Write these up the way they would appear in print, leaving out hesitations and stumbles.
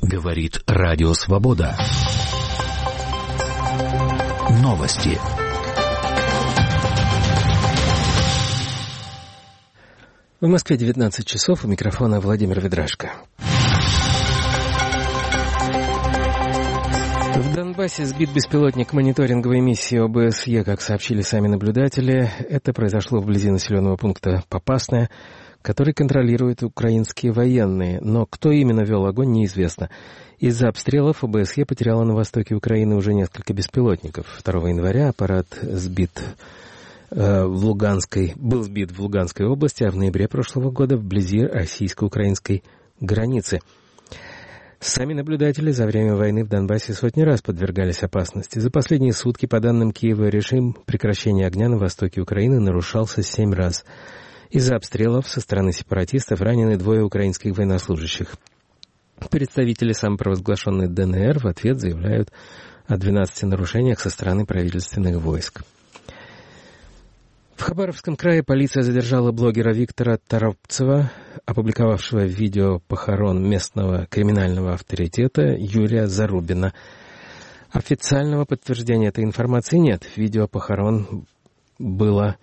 Говорит Радио Свобода. Новости. В Москве 19 часов, у микрофона Владимир Ведрашко. В Донбассе сбит беспилотник мониторинговой миссии ОБСЕ, как сообщили сами наблюдатели. Это произошло вблизи населенного пункта Попасная, который контролируют украинские военные. Но кто именно вел огонь, неизвестно. Из-за обстрелов ОБСЕ потеряла на востоке Украины уже несколько беспилотников. 2 января аппарат был сбит в Луганской области, а в ноябре прошлого года вблизи российско-украинской границы. Сами наблюдатели за время войны в Донбассе сотни раз подвергались опасности. За последние сутки, по данным Киева, режим прекращения огня на востоке Украины нарушался 7 раз. Из-за обстрелов со стороны сепаратистов ранены 2 украинских военнослужащих. Представители самопровозглашенной ДНР в ответ заявляют о 12 нарушениях со стороны правительственных войск. В Хабаровском крае полиция задержала блогера Виктора Торопцева, опубликовавшего видео похорон местного криминального авторитета Юрия Зарубина. Официального подтверждения этой информации нет. Видео похорон было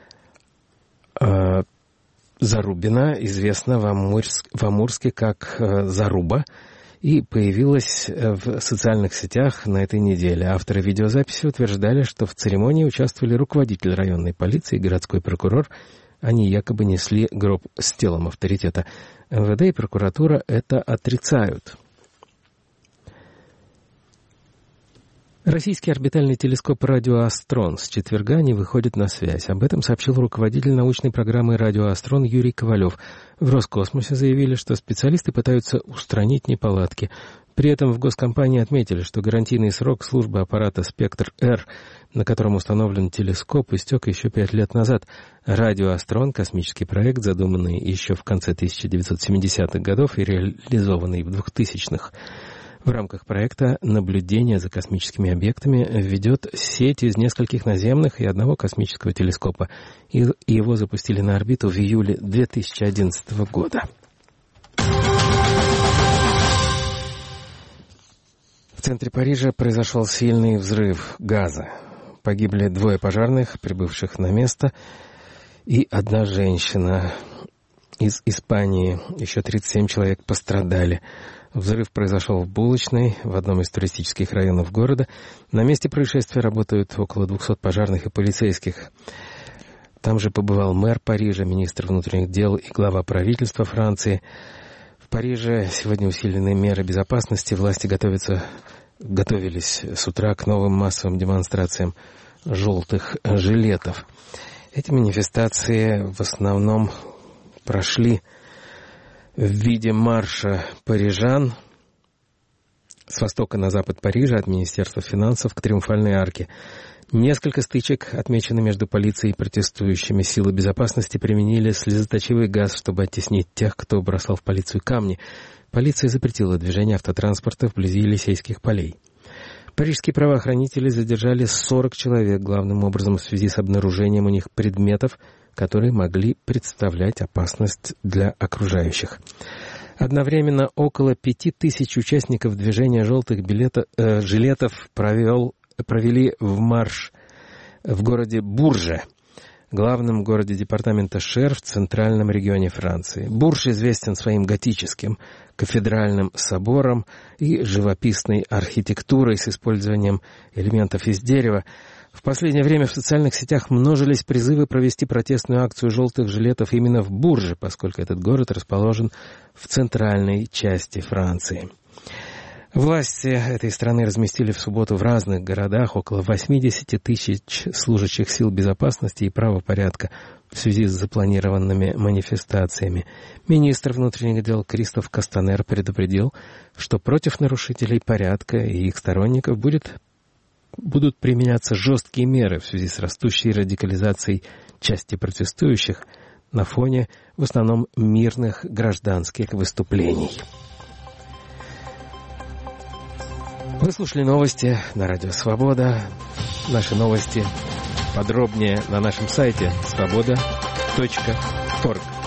Зарубина, известно в Амурске как Заруба, и появилась в социальных сетях на этой неделе. Авторы видеозаписи утверждали, что в церемонии участвовали руководитель районной полиции и городской прокурор. Они якобы несли гроб с телом авторитета. МВД и прокуратура это отрицают. Российский орбитальный телескоп «Радиоастрон» с четверга не выходит на связь. Об этом сообщил руководитель научной программы «Радиоастрон» Юрий Ковалев. В Роскосмосе заявили, что специалисты пытаются устранить неполадки. При этом в госкомпании отметили, что гарантийный срок службы аппарата «Спектр-Р», на котором установлен телескоп, истек еще 5 лет назад. «Радиоастрон» — космический проект, задуманный еще в конце 1970-х годов и реализованный в 2000-х. В рамках проекта наблюдение за космическими объектами ведет сеть из нескольких наземных и 1 космического телескопа. И его запустили на орбиту в июле 2011 года. В центре Парижа произошел сильный взрыв газа. Погибли 2 пожарных, прибывших на место, и 1 женщина. Из Испании еще 37 человек пострадали. Взрыв произошел в булочной в одном из туристических районов города. На месте происшествия работают около 200 пожарных и полицейских. Там же побывал мэр Парижа, министр внутренних дел и глава правительства Франции. В Париже сегодня усилены меры безопасности. Власти готовились с утра к новым массовым демонстрациям желтых жилетов. Эти манифестации в основном прошли в виде марша парижан с востока на запад Парижа, от Министерства финансов к Триумфальной арке. Несколько стычек отмечены между полицией и протестующими. Силы безопасности применили слезоточивый газ, чтобы оттеснить тех, кто бросал в полицию камни. Полиция запретила движение автотранспорта вблизи Елисейских полей. Парижские правоохранители задержали 40 человек, главным образом в связи с обнаружением у них предметов, которые могли представлять опасность для окружающих. Одновременно около 5000 участников движения желтых жилетов провели в марш в городе Бурже, главном городе департамента Шер в центральном регионе Франции. Бурж известен своим готическим кафедральным собором и живописной архитектурой с использованием элементов из дерева. В последнее время в социальных сетях множились призывы провести протестную акцию желтых жилетов именно в Бурже, поскольку этот город расположен в центральной части Франции. Власти этой страны разместили в субботу в разных городах около 80 тысяч служащих сил безопасности и правопорядка в связи с запланированными манифестациями. Министр внутренних дел Кристоф Кастанер предупредил, что против нарушителей порядка и их сторонников будут применяться жесткие меры в связи с растущей радикализацией части протестующих на фоне в основном мирных гражданских выступлений. Вы слушали новости на Радио Свобода. Наши новости подробнее на нашем сайте svoboda.org.